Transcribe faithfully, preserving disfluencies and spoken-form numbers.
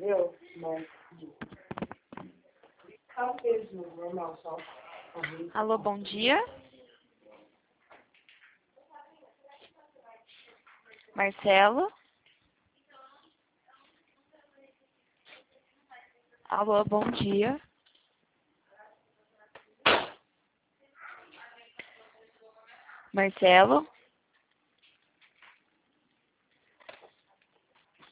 entendeu? Mas, talvez normal só. Alô, bom dia. Marcelo. Alô, bom dia. Marcelo.